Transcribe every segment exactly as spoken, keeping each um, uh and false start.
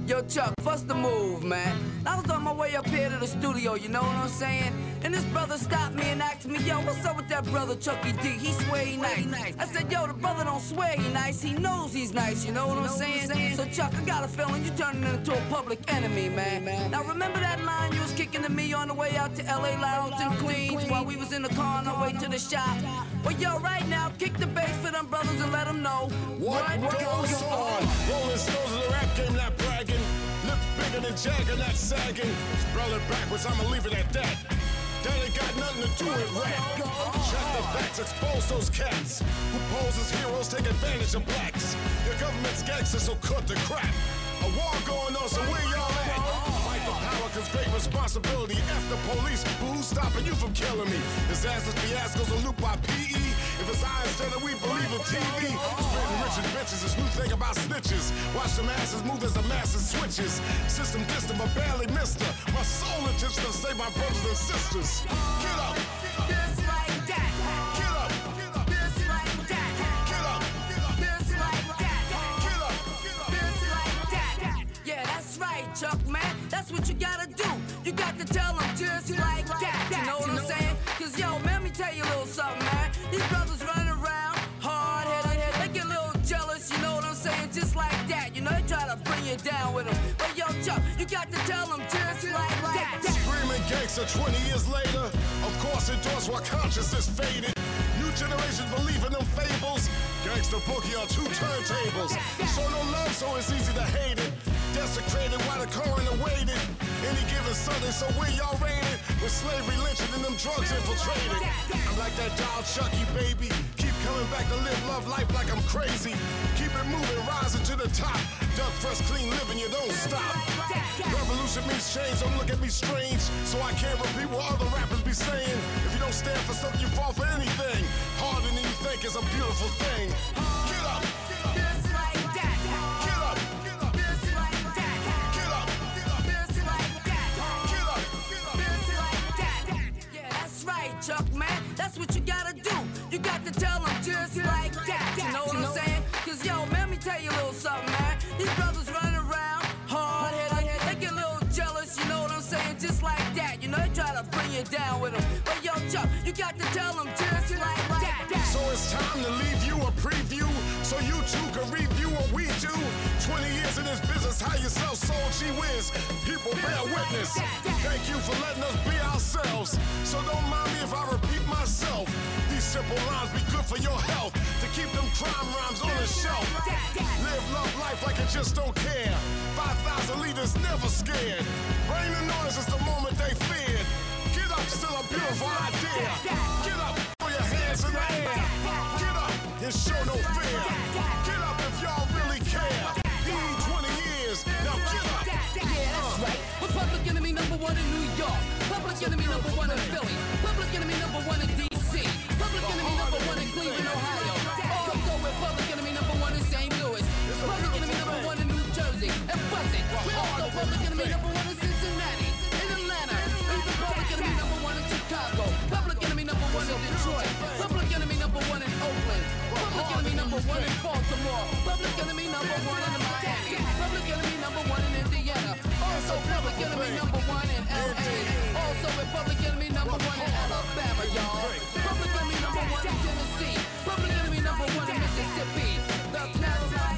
Yo, Chuck, what's the move, man? I was on my way up here to the studio, you know what I'm saying? And this brother stopped me and asked me, yo, what's up with that brother Chucky D? He swear he nice. I said, yo, the brother don't swear he nice, he knows he's nice, you know what I'm saying? So, Chuck, I got a feeling you turning into a public enemy, man. Now, remember that line you was kicking to me on the way out to L A Lounge in Queens while we was in the car on our way to the shop? Well, yo, right now, kick the bass for them brothers and let them know what, what goes on. Rolling Stones of the rap game, not bragging. Lips bigger than Jagger, not sagging. Spell it backwards, I'ma leave it at that. That ain't got nothing to do with rap. Check the facts, expose those cats who pose as heroes, take advantage of blacks. Your government's gangsters, so cut the crap. A war going on, so where y'all at? Fight for power, cause great responsibility. F the police, but who's stopping you from killing me? Disasters, fiascos, are looped by P E. If it's I instead of we believe in T V. Spitting rich and bitches, this new thing about snitches. Watch the masses move as the masses switches. System distant, but barely missed her. My soul intention to save my brothers and sisters. Get up! Just like that. Get up! Just like that. Get up! Just like that. Get up! Just like that. Yeah, that's right, Chuck, man. That's what you gotta do. You got to tell them just like that. You know what I'm saying? Cause yo, man, let me tell you a little something, man. These brothers running around, hard-headed, they get a little jealous, you know what I'm saying? Just like that, you know, they try to bring you down with them. But yo, Chuck, you got to tell them just like that. Screaming gangster twenty years later. Of course, endorse while consciousness faded. New generations believe in them fables. Gangster boogie on two turntables. Show no love, so it's easy to hate it. Desecrated while the coroner waited. Any given Sunday, so where y'all raided? With slavery lynching and them drugs infiltrated. I'm like that doll Chucky, baby. Keep coming back to live love life like I'm crazy. Keep it moving, rising to the top. Duck fresh, clean living, you don't stop. Revolution means change, don't look at me strange. So I can't repeat what other rappers be saying. If you don't stand for something, you fall for anything. Harder than you think is a beautiful thing. Get up! Just like that. Get up! Just like that. Get up! Just like that. Get up! Just like that. Yeah, that's right, Chuck, man. That's what you gotta do. You got to tell them just like that. You know what I'm saying? Cause yo, man, let me tell you a little something, man. These brothers running around, hard-headed, they get a little jealous, you know what I'm saying? Just like that. You know, they try to bring you down with them. But yo, Chuck, you got to tell them just like that. So it's time to leave you a preview, so you too can review what we do. Twenty years in this business, how you sell soul, she wins. People bear witness. Thank you for letting us be ourselves. So don't mind me if I repeat myself. These simple lines be good for your health, to keep them crime rhymes on the shelf. Live love life like you just don't care. Five thousand leaders never scared. Rain and noise is the moment they feared. Get up, still a beautiful idea. Get up, throw your hands in the air. Get up and show no fear. Get up if y'all really care. You need twenty years, now get up. Yeah, that's right. We're public enemy number one in New York. Public enemy number one in Philly. Public enemy number one in D C. Public enemy number one in Cleveland, Ohio. Also, we're public enemy number one in Saint Louis. Public enemy number one in New Jersey. And Buzzing. We're also public enemy number one in Cincinnati. In Atlanta. We're public enemy number one in Chicago. Public enemy number one in Detroit. Public enemy number one in Oakland. Public enemy number one in Baltimore. Public enemy number one in Miami. Public enemy number one in Indiana. Also public enemy number one in L A. Also with public enemy number one in Alabama, y'all. Public enemy number one in Tennessee. Public enemy number one in Mississippi. The national.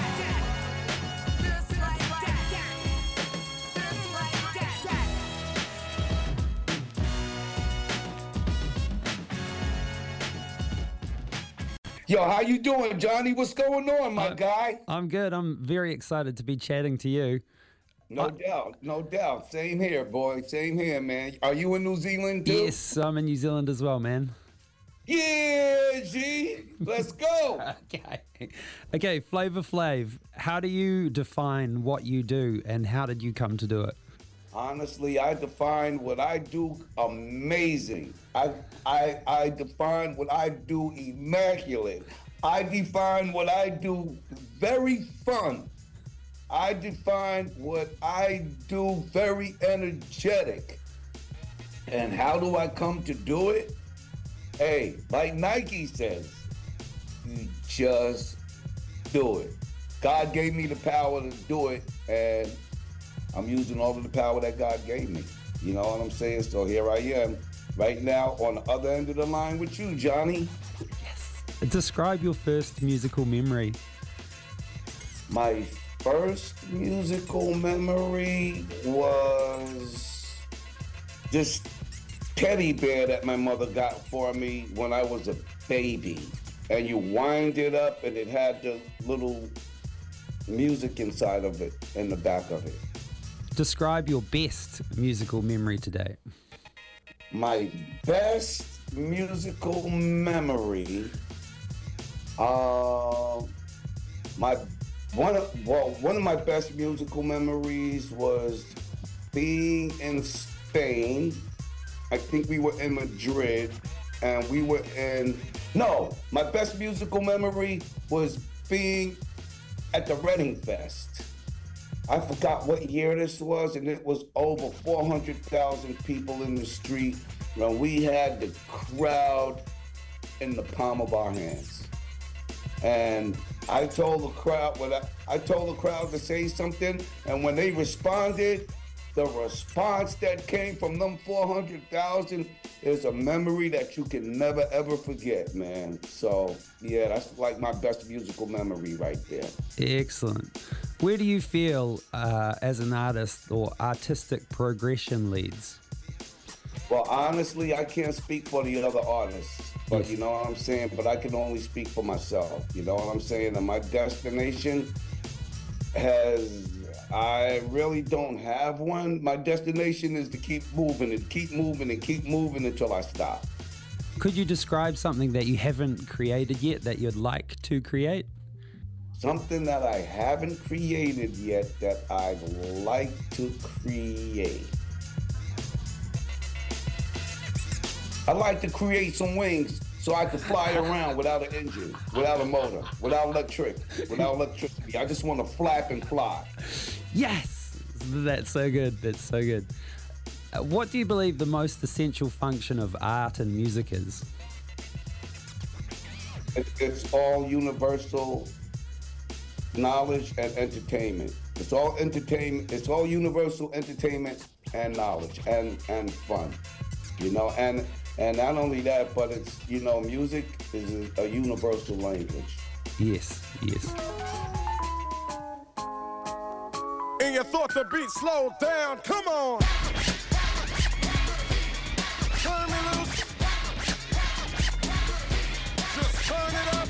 Just like that. Just like that. Yo, how you doing, Johnny? What's going on, my Uh, guy? I'm good. I'm very excited to be chatting to you. No doubt, no doubt. Same here, boy. Same here, man. Are you in New Zealand, too? Yes, I'm in New Zealand as well, man. Yeah, G. Let's go. Okay. Okay, Flavor Flav, how do you define what you do and how did you come to do it? Honestly, I define what I do amazing. I, I, I define what I do immaculate. I define what I do very fun. I define what I do very energetic. And how do I come to do it? Hey, like Nike says, you just do it. God gave me the power to do it, and I'm using all of the power that God gave me. You know what I'm saying? So here I am, right now on the other end of the line with you, Johnny. Yes. Describe your first musical memory. My first musical memory was this teddy bear that my mother got for me when I was a baby. And you wind it up and it had the little music inside of it, in the back of it. Describe your best musical memory today. My best musical memory, uh, my one of, well, one of my best musical memories was being in Spain. I think we were in Madrid, and we were in. No, my best musical memory was being at the Reading Fest. I forgot what year this was, and it was over four hundred thousand people in the street, and we had the crowd in the palm of our hands. And I told the crowd, when I, I told the crowd to say something, and when they responded, the response that came from them four hundred thousand is a memory that you can never, ever forget, man. So, yeah, that's like my best musical memory right there. Excellent. Where do you feel uh, as an artist or artistic progression leads? Well, honestly, I can't speak for the other artists, but Yes. you know what I'm saying? But I can only speak for myself, you know what I'm saying? And my destination has, I really don't have one. My destination is to keep moving and keep moving and keep moving until I stop. Could you describe something that you haven't created yet that you'd like to create? Something that I haven't created yet that I'd like to create. I'd like to create some wings so I could fly around without an engine, without a motor, without electric, without electricity. I just want to flap and fly. Yes! That's so good. That's so good. Uh, what do you believe the most essential function of art and music is? It, it's all universal knowledge and entertainment. It's all entertainment. It's all universal entertainment and knowledge and, and fun. You know, and and not only that, but it's, you know, music is a, a universal language. Yes, yes. And you thought the beat slowed down. Come on. Turn me loose. Just turn it up.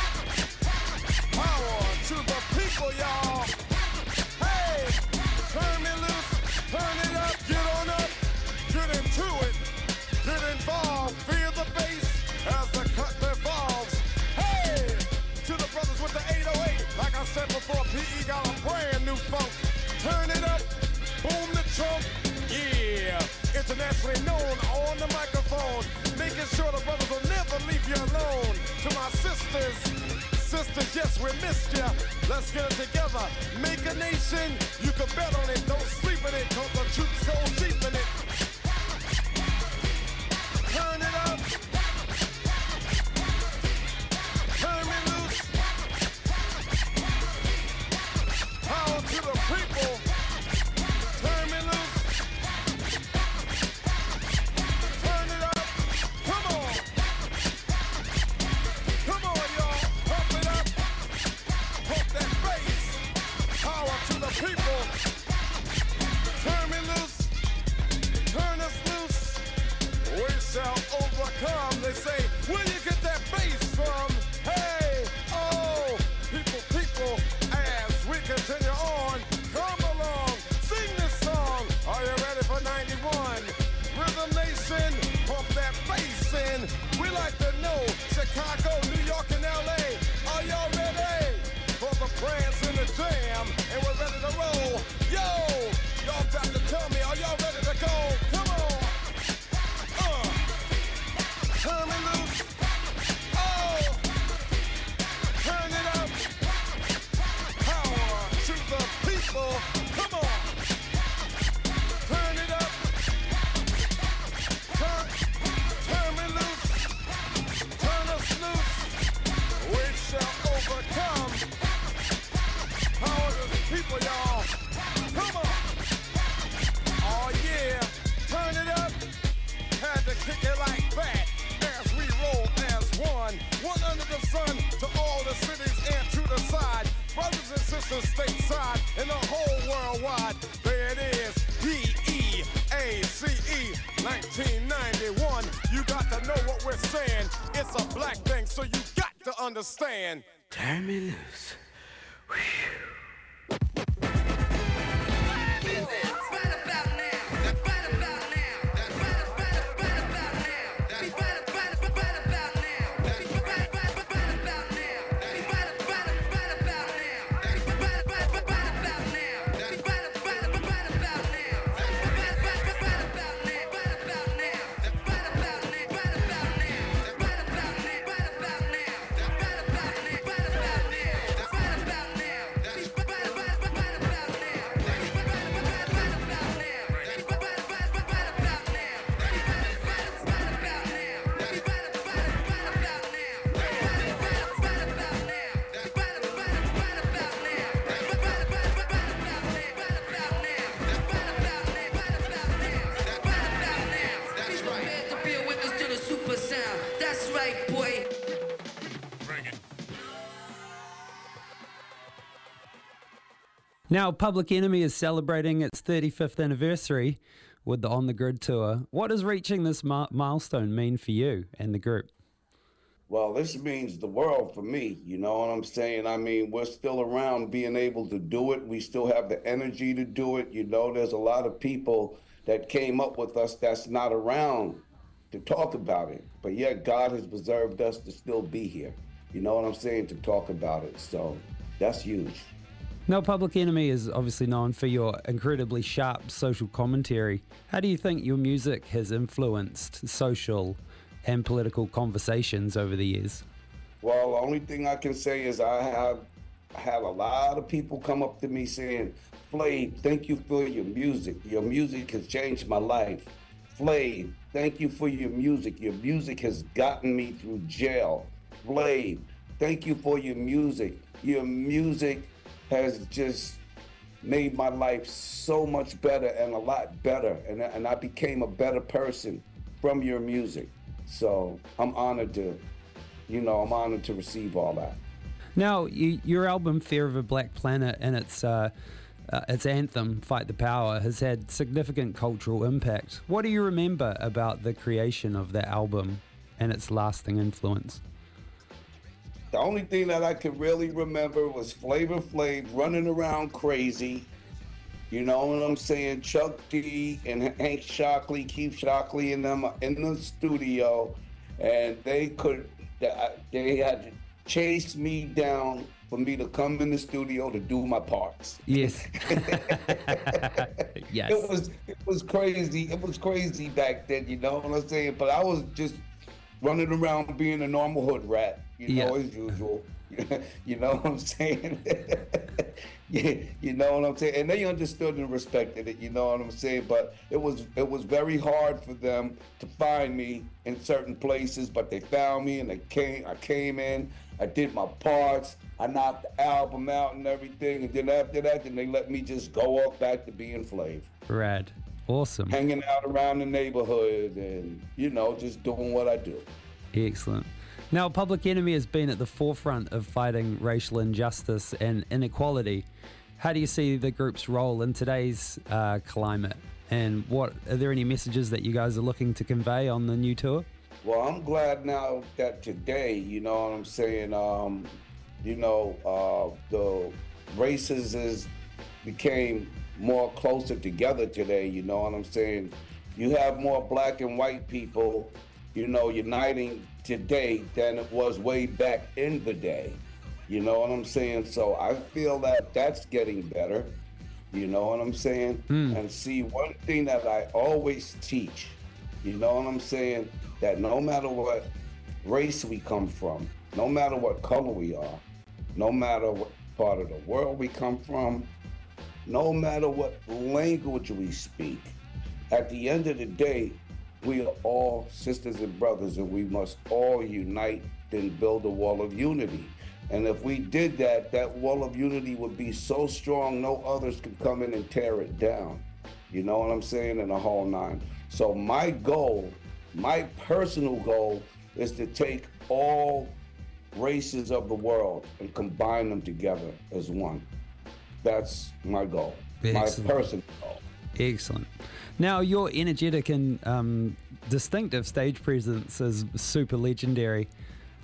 Power to the people, y'all. Hey, turn me loose. Turn it up. Get on up. Get into it. Get involved. Feel the bass as the cut evolves. Hey, to the brothers with the eight oh eight. Like I said before, P E got a brand new funk. Turn it up, boom the trunk, yeah. Internationally known on the microphone, making sure the brothers will never leave you alone. To my sisters, sisters, yes, we missed ya. Let's get it together, make a nation. You can bet on it, don't sleep in it, cause the troops go deep in it. Turn it up. Turn me loose. Power to the people. Turn me loose. Turn it up. Come on. Come on, y'all. Pump it up. Pump that bass. Power to the people. Turn me loose. Turn us loose. We shall overcome. understand. Turn me loose. Now, Public Enemy is celebrating its thirty-fifth anniversary with the On the Grid tour. What does reaching this mi- milestone mean for you and the group? Well, this means the world for me. You know what I'm saying? I mean, we're still around being able to do it. We still have the energy to do it. You know, there's a lot of people that came up with us that's not around to talk about it. But yet God has preserved us to still be here. You know what I'm saying? To talk about it. So that's huge. Now, Public Enemy is obviously known for your incredibly sharp social commentary. How do you think your music has influenced social and political conversations over the years? Well, the only thing I can say is I have had a lot of people come up to me saying, Flav, thank you for your music. Your music has changed my life. Flav, thank you for your music. Your music has gotten me through jail. Flav, thank you for your music. Your music has just made my life so much better and a lot better. And, and I became a better person from your music. So I'm honored to, you know, I'm honored to receive all that. Now, you, your album Fear of a Black Planet and its, uh, uh, its anthem, Fight the Power, has had significant cultural impact. What do you remember about the creation of that album and its lasting influence? The only thing that I could really remember was Flavor Flav running around crazy. You know what I'm saying? Chuck D and Hank Shockley, Keith Shockley and them in the studio, and they could, they had to chase me down for me to come in the studio to do my parts. Yes. Yes. It was, it was crazy. It was crazy back then, you know what I'm saying? But I was just running around being a normal hood rat, you know, yeah. as usual. You know what I'm saying? Yeah, you know what I'm saying? And they understood and respected it, you know what I'm saying? But it was it was very hard for them to find me in certain places, but they found me and they came I came in, I did my parts, I knocked the album out and everything, and then after that, then they let me just go off back to being Flav. Rad. Awesome. Hanging out around the neighborhood and, you know, just doing what I do. Excellent. Now, Public Enemy has been at the forefront of fighting racial injustice and inequality. How do you see the group's role in today's uh, climate? And what are there any messages that you guys are looking to convey on the new tour? Well, I'm glad now that today, you know what I'm saying, um, you know, uh, the races is became more closer together today, you know what I'm saying? You have more black and white people, you know, uniting today than it was way back in the day. You know what I'm saying? So I feel that that's getting better. You know what I'm saying? Mm. And see, one thing that I always teach, you know what I'm saying? That no matter what race we come from, no matter what color we are, no matter what part of the world we come from, no matter what language we speak, at the end of the day, we are all sisters and brothers, and we must all unite and build a wall of unity. And if we did that, that wall of unity would be so strong, no others could come in and tear it down. You know what I'm saying? In the whole nine. So my goal, my personal goal, is to take all races of the world and combine them together as one. That's my goal, Excellent. My personal goal. Excellent. Now, your energetic and um, distinctive stage presence is super legendary.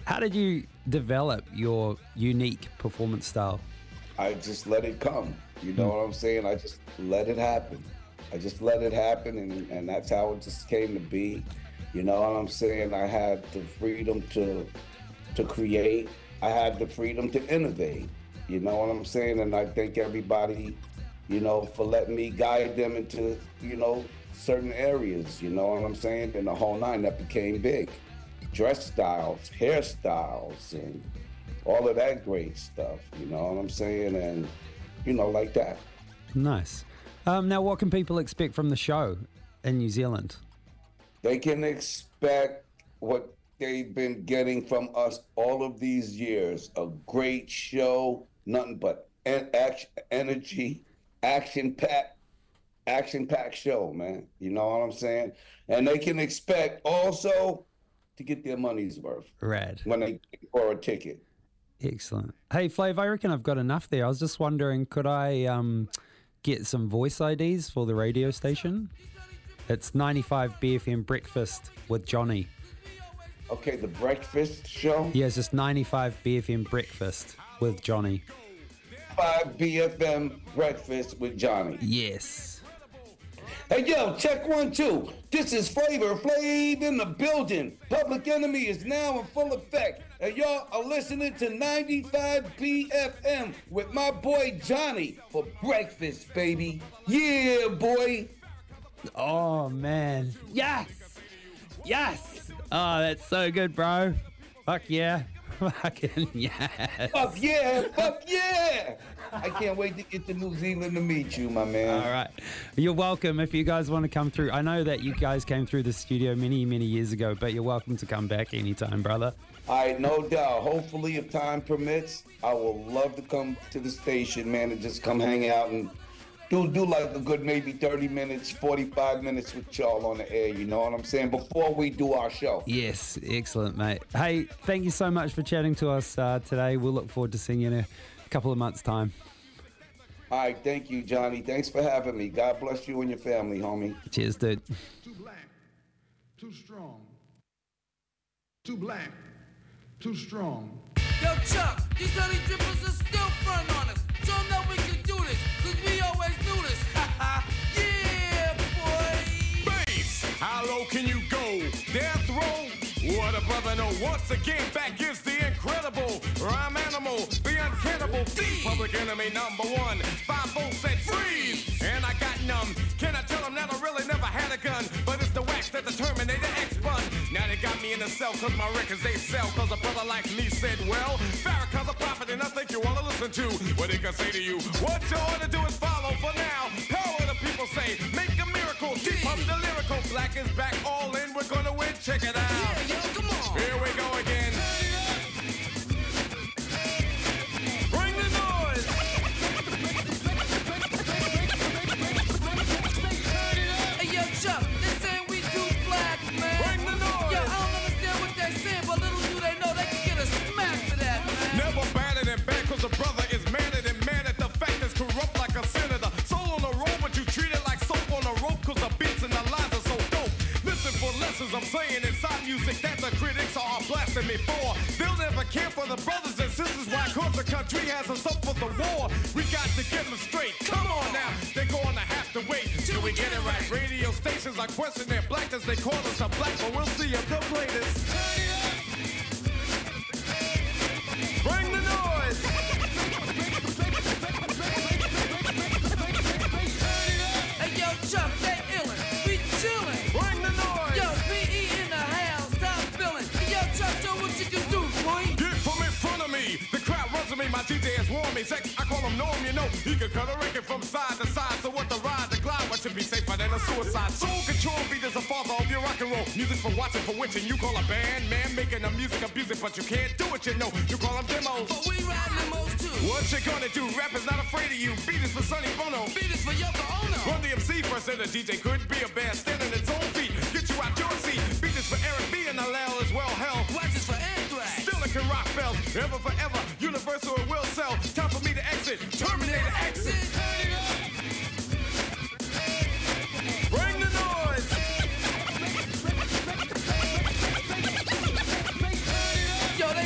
How did you develop your unique performance style? I just let it come. You know what I'm saying? I just let it happen. I just let it happen, and, and that's how it just came to be. You know what I'm saying? I had the freedom to to create. I had the freedom to innovate. You know what I'm saying? And I thank everybody, you know, for letting me guide them into, you know, certain areas. You know what I'm saying? And the whole nine that became big. Dress styles, hairstyles, and all of that great stuff. You know what I'm saying? And, you know, like that. Nice. Um, now, what can people expect from the show in New Zealand? They can expect what they've been getting from us all of these years. A great show, nothing but en- action, energy, action-packed, action-packed show, man. You know what I'm saying? And they can expect also to get their money's worth. Rad. When they for a ticket. Excellent. Hey, Flav, I reckon I've got enough there. I was just wondering, could I um, get some voice I Ds for the radio station? It's ninety-five B F M Breakfast with Johnny. Okay, the breakfast show? Yeah, it's just ninety-five B F M Breakfast with Johnny. five B F M Breakfast with Johnny. Yes. Hey, yo, check one, two. This is Flavor Flav in the building. Public Enemy is now in full effect. And y'all are listening to ninety-five B F M with my boy Johnny for breakfast, baby. Yeah, boy. Oh, man. Yes. Yes. Oh, that's so good, bro. Fuck yeah. Fucking yeah. Fuck yeah. Fuck yeah. I can't wait to get to New Zealand to meet you, my man. All right. You're welcome if you guys want to come through. I know that you guys came through the studio many, many years ago, but you're welcome to come back anytime, brother. All right, no doubt. Hopefully, if time permits, I will love to come to the station, man, and just come hang out and do do like a good maybe thirty minutes, forty-five minutes with y'all on the air, you know what I'm saying, before we do our show. Yes, excellent, mate. Hey, thank you so much for chatting to us uh, today. We'll look forward to seeing you in a couple of months' time. All right, thank you, Johnny. Thanks for having me. God bless you and your family, homie. Cheers, dude. Too black, too strong. Too black, too strong. Yo, Chuck, these honey drippers are still front on us. Show them that we can do this, cause we always do this. Ha ha. Yeah, boy. Bass, how low can you go? Death row? What a brother, no. Once again, back is the incredible rhyme animal, the uncannibal thief. Public Enemy number one. Five volts said freeze, and I got numb. Can I tell them that I really never had a gun? But it's the wax that the Terminator X spun. Now they got me in the cell, cause my records they sell. Cause a brother like me said, well, Farrakhan's a prophet, and I think you wanna listen to what he can say to you. What you ought to do is follow for now. Power the people say, make a miracle. Keep up the lyrical. Black is back, all in, we're gonna win. Check it out. Yeah, yo, come on. Here we go again. Bring the noise. Hey, yo, Chuck, they saying we too black, man. Bring the noise. Yo, I don't understand what they saying, but little do they know they can get a smack for that, man. Never batted and bad, cause a brother is mad at and mad at the fact is corrupt like a senator. Soul on the road, but you treat it like soap on a rope, cause the beats and the lines are so dope. Listen for lessons I'm saying inside music that the critics are blasting me for. They'll never care for the brothers and sisters, why? Cause the country has us up for the war. We got to get them straight. Come on now, they're going to have to wait till we get it right. Radio stations are questioning their blackness. They call us a black, but we'll see if they'll play this. Bring the noise. Hey, yo, Chuck, they illin'. We chillin'. Bring the noise. Yo, P E in the house, top billin'. Hey, yo, Chuck, show what you can do, boy. Get from in front of me. The crowd runs to me. My D J has warned me. Sex, I call him Norm, you know. He can cut a record from side to side. So what the ride, the glide, what should be safer than a suicide? Soul control beat is the father of your rock and roll. Music for watching, for witching. You call a band, man, making the music abuse it, but you can't do it, you know. You call them demos. But we ride limos, too. What you gonna do? Rap is not afraid of you. Beat is for Sonny Bono. Beat is for Yoko Ono. Run D M C first, and the D J could be a band standing its own feet. Get you out your seat. Beat is for Eric B and Alel as well. Hell, Watch is for Anthrax. still it can rock bells. Ever forever, universal it will sell. Time for me to exit. Terminator exit. Bring the noise. Yo, they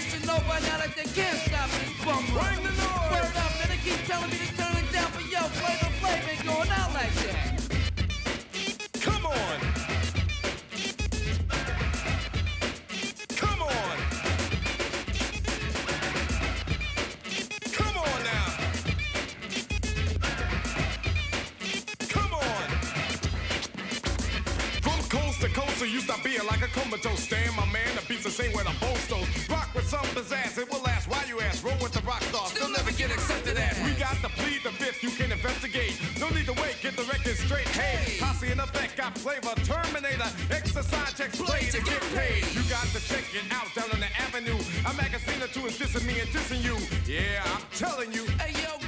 feel like a comatose. Stand my man, the beats the same where the bow stones. Rock with some pizzazz, it will last while you ask. Roll with the rock stars, Still never get accepted as. we got to plead the fifth, you can investigate. No need to wait, get the record straight. Hey, Posse in effect, got flavor. Terminator, exercise checks, play to get paid. You got to check it out down on the avenue. A magazine or two is dissing me and dissing you. Yeah, I'm telling you. Hey yo,